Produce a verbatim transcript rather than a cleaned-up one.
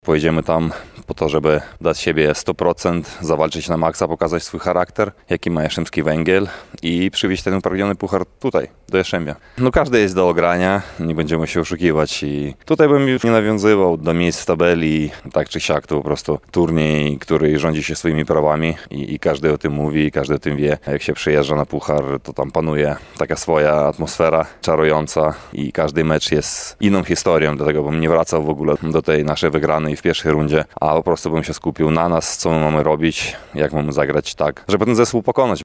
Pojedziemy tam po to, żeby dać siebie sto procent, zawalczyć na maksa, pokazać swój charakter, jaki ma Jastrzębski Węgiel i przywieźć ten upragniony puchar tutaj, do Jastrzębia. No każdy jest do ogrania, nie będziemy się oszukiwać i tutaj bym już nie nawiązywał do miejsc w tabeli, tak czy siak to po prostu turniej, który rządzi się swoimi prawami i, i każdy o tym mówi, i każdy o tym wie. Jak się przyjeżdża na puchar, to tam panuje taka swoja atmosfera czarująca i każdy mecz jest inną historią, dlatego bym nie wracał w ogóle do tej naszej wygranej w pierwszej rundzie, a po prostu bym się skupił na nas, co my mamy robić, jak mamy zagrać tak, żeby ten zespół pokonać.